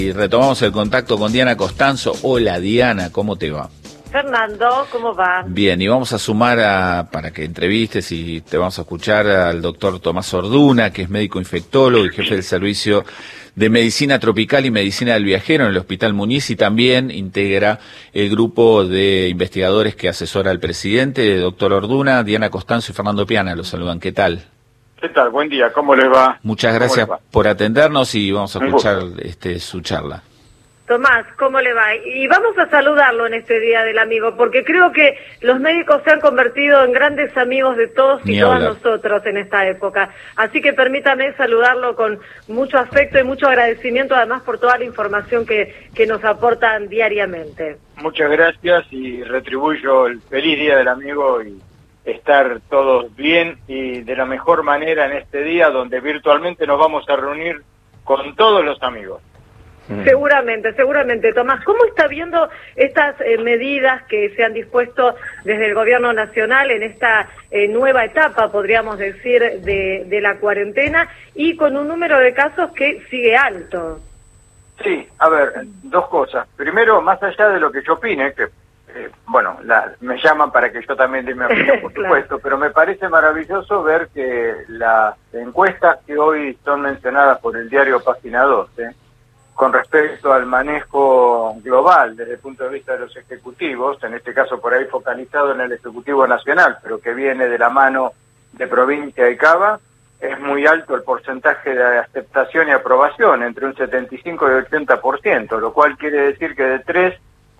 Y retomamos el contacto con Diana Costanzo. Hola Diana, ¿cómo te va? Fernando, ¿cómo va? Bien, y vamos a sumar para que entrevistes y te vamos a escuchar al doctor Tomás Orduna, que es médico infectólogo y jefe del servicio de Medicina Tropical y Medicina del Viajero en el Hospital Muñiz, y también integra el grupo de investigadores que asesora al presidente. Doctor Orduna, Diana Costanzo y Fernando Piana los saludan. ¿Qué tal? ¿Qué tal? Buen día, ¿cómo les va? Muchas gracias por atendernos y vamos a escuchar su charla. Tomás, ¿cómo le va? Y vamos a saludarlo en este Día del Amigo, porque creo que los médicos se han convertido en grandes amigos de todos y todas nosotros en esta época. Así que permítame saludarlo con mucho afecto y mucho agradecimiento, además por toda la información que nos aportan diariamente. Muchas gracias y retribuyo el feliz Día del Amigo y estar todos bien y de la mejor manera en este día donde virtualmente nos vamos a reunir con todos los amigos. Seguramente, Tomás. ¿Cómo está viendo estas medidas que se han dispuesto desde el Gobierno Nacional en esta nueva etapa, podríamos decir, de la cuarentena y con un número de casos que sigue alto? Sí, a ver, dos cosas. Primero, más allá de lo que yo opine, que me llaman para que yo también dé mi opinión, por supuesto, pero me parece maravilloso ver que las encuestas que hoy son mencionadas por el diario Página 12, con respecto al manejo global desde el punto de vista de los ejecutivos, en este caso por ahí focalizado en el Ejecutivo Nacional, pero que viene de la mano de provincia y Cava, es muy alto el porcentaje de aceptación y aprobación, entre un 75 y 80%, lo cual quiere decir que de 3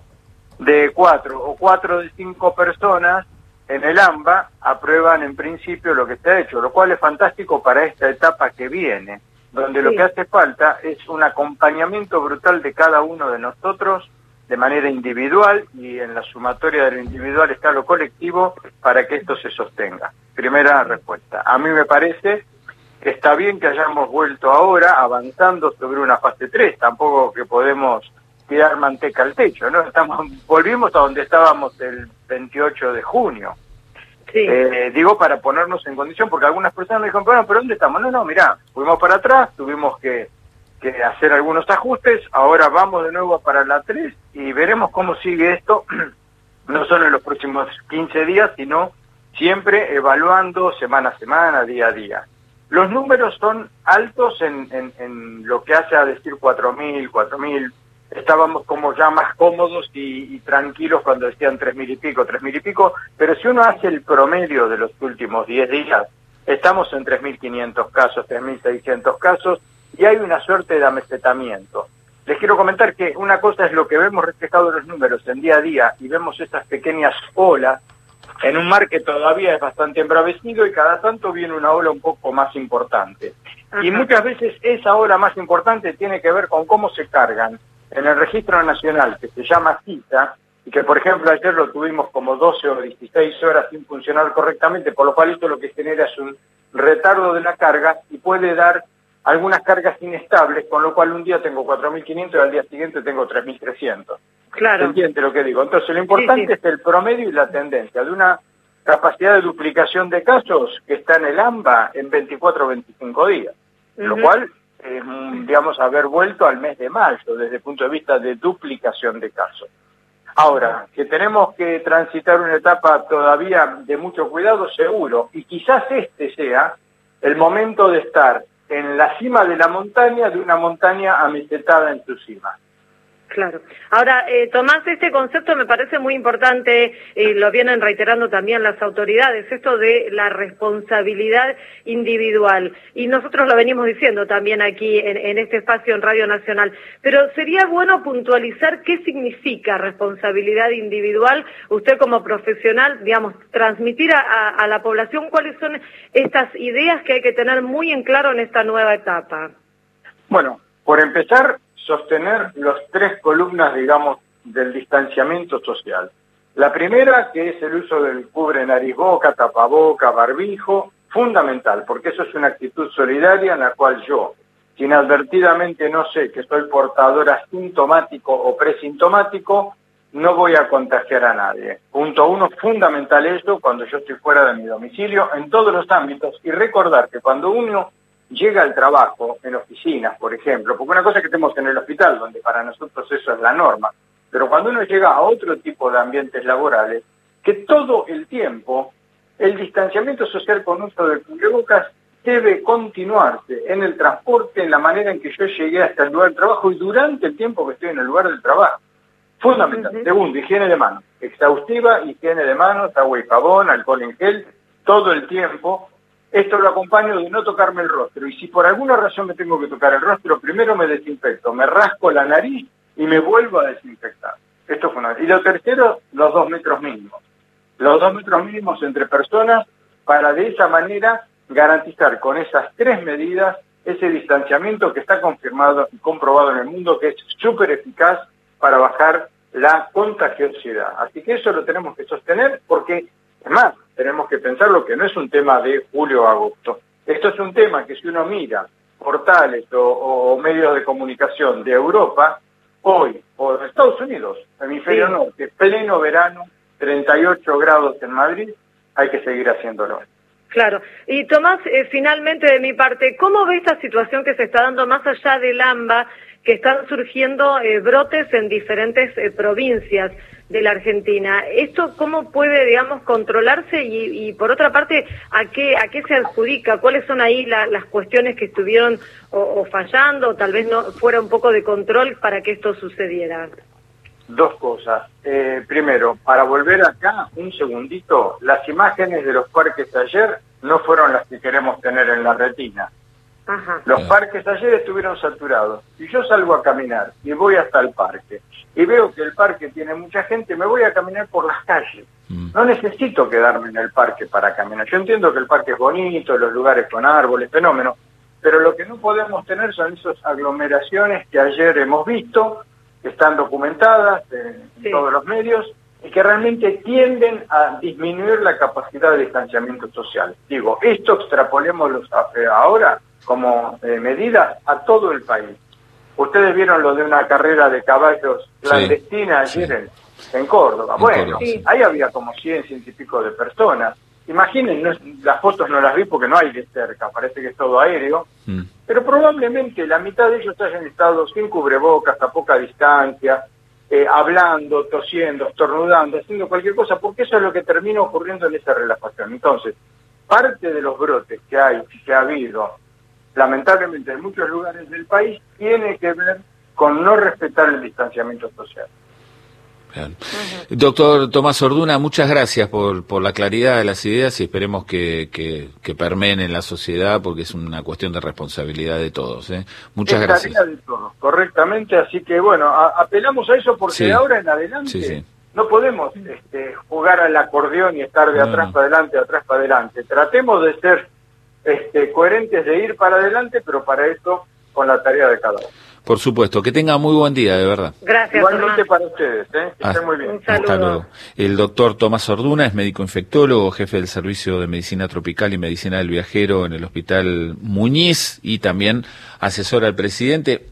de 4 o 4 de 5 personas en el AMBA aprueban en principio lo que se ha hecho, lo cual es fantástico para esta etapa que viene, donde lo que hace falta es un acompañamiento brutal de cada uno de nosotros de manera individual, y en la sumatoria de lo individual está lo colectivo para que esto se sostenga. Primera respuesta. A mí me parece que está bien que hayamos vuelto ahora avanzando sobre una fase 3, tampoco que podemos tirar manteca al techo, ¿no? Volvimos a donde estábamos el 28 de junio. Sí. Digo, para ponernos en condición, porque algunas personas me dijeron, bueno, ¿pero dónde estamos? No, mirá, fuimos para atrás, tuvimos que hacer algunos ajustes, ahora vamos de nuevo para la 3 y veremos cómo sigue esto, no solo en los próximos 15 días, sino siempre evaluando semana a semana, día a día. Los números son altos en lo que hace a decir 4.000, estábamos como ya más cómodos y tranquilos cuando decían 3.000 y pico, pero si uno hace el promedio de los últimos 10 días, estamos en 3.500 casos, 3.600 casos, y hay una suerte de amesetamiento. Les quiero comentar que una cosa es lo que vemos reflejado en los números en día a día, y vemos estas pequeñas olas en un mar que todavía es bastante embravecido, y cada tanto viene una ola un poco más importante. Ajá. Y muchas veces esa ola más importante tiene que ver con cómo se cargan en el registro nacional, que se llama cita, y que por ejemplo ayer lo tuvimos como 12 o 16 horas sin funcionar correctamente, por lo cual esto lo que genera es un retardo de la carga y puede dar algunas cargas inestables, con lo cual un día tengo 4.500 y al día siguiente tengo 3.300. Claro. ¿Se entiende lo que digo? Entonces lo importante es el promedio y la tendencia de una capacidad de duplicación de casos que está en el AMBA en 24 o 25 días, lo cual digamos, haber vuelto al mes de mayo desde el punto de vista de duplicación de casos. Ahora, que tenemos que transitar una etapa todavía de mucho cuidado, seguro, y quizás este sea el momento de estar en la cima de la montaña, de una montaña amesetada en su cima. Claro. Ahora, Tomás, este concepto me parece muy importante, lo vienen reiterando también las autoridades, esto de la responsabilidad individual. Y nosotros lo venimos diciendo también aquí en este espacio en Radio Nacional. Pero sería bueno puntualizar qué significa responsabilidad individual. Usted como profesional, digamos, transmitir a la población cuáles son estas ideas que hay que tener muy en claro en esta nueva etapa. Bueno, por empezar, sostener las 3 columnas, digamos, del distanciamiento social. La primera, que es el uso del cubre nariz boca, tapaboca, barbijo, fundamental, porque eso es una actitud solidaria en la cual yo, si inadvertidamente no sé que soy portador asintomático o presintomático, no voy a contagiar a nadie. Punto 1, fundamental esto cuando yo estoy fuera de mi domicilio, en todos los ámbitos, y recordar que cuando uno llega al trabajo en oficinas, por ejemplo, porque una cosa es que estemos en el hospital, donde para nosotros eso es la norma, pero cuando uno llega a otro tipo de ambientes laborales, que todo el tiempo el distanciamiento social con uso del cubrebocas debe continuarse en el transporte, en la manera en que yo llegué hasta el lugar del trabajo y durante el tiempo que estoy en el lugar del trabajo. Fundamental. Segundo, higiene de manos. Exhaustiva, higiene de manos, agua y jabón, alcohol en gel, todo el tiempo. Esto lo acompaño de no tocarme el rostro. Y si por alguna razón me tengo que tocar el rostro, primero me desinfecto, me rasco la nariz y me vuelvo a desinfectar. Esto es fundamental. Y lo tercero, los 2 metros mínimos. Los 2 metros mínimos entre personas para de esa manera garantizar con esas 3 medidas ese distanciamiento que está confirmado y comprobado en el mundo que es súper eficaz para bajar la contagiosidad. Así que eso lo tenemos que sostener porque, además, tenemos que pensarlo que no es un tema de julio o agosto. Esto es un tema que si uno mira portales o medios de comunicación de Europa, hoy, o de Estados Unidos, hemisferio norte, pleno verano, 38 grados en Madrid, hay que seguir haciéndolo. Claro. Y Tomás, finalmente de mi parte, ¿cómo ve esta situación que se está dando más allá del AMBA, que están surgiendo brotes en diferentes provincias de la Argentina? ¿Esto cómo puede, digamos, controlarse? Y por otra parte, ¿a qué se adjudica? ¿Cuáles son ahí las cuestiones que estuvieron o fallando, o tal vez no fuera un poco de control para que esto sucediera? 2 cosas. Primero, para volver acá, un segundito, las imágenes de los parques ayer no fueron las que queremos tener en la retina. Ajá. Los parques ayer estuvieron saturados. Si yo salgo a caminar y voy hasta el parque y veo que el parque tiene mucha gente, me voy a caminar por las calles. No necesito quedarme en el parque para caminar. Yo entiendo que el parque es bonito, los lugares con árboles, fenómenos, pero lo que no podemos tener son esas aglomeraciones que ayer hemos visto, que están documentadas en todos los medios y que realmente tienden a disminuir la capacidad de distanciamiento social. Digo, esto extrapolémoslo ahora como medida a todo el país. Ustedes vieron lo de una carrera de caballos clandestina ayer en Córdoba. Bueno, ahí había como 100 y pico de personas. Imaginen, las fotos no las vi porque no hay de cerca, parece que es todo aéreo, pero probablemente la mitad de ellos hayan estado sin cubrebocas, a poca distancia, hablando, tosiendo, estornudando, haciendo cualquier cosa, porque eso es lo que termina ocurriendo en esa relajación. Entonces, parte de los brotes que ha habido, lamentablemente en muchos lugares del país, tiene que ver con no respetar el distanciamiento social. Bien. Doctor Tomás Orduna, muchas gracias por la claridad de las ideas y esperemos que permeen en la sociedad porque es una cuestión de responsabilidad de todos. Muchas gracias. De todos, correctamente, así que bueno, apelamos a eso porque de ahora en adelante no podemos jugar al acordeón y estar de atrás para adelante, de atrás para adelante. Tratemos de ser coherentes, de ir para adelante, pero para eso con la tarea de cada uno. Por supuesto, que tenga muy buen día, de verdad. Gracias, igualmente Tomás. para ustedes, que estén muy bien. Hasta luego. El doctor Tomás Orduna es médico infectólogo, jefe del Servicio de Medicina Tropical y Medicina del Viajero en el Hospital Muñiz y también asesora al presidente.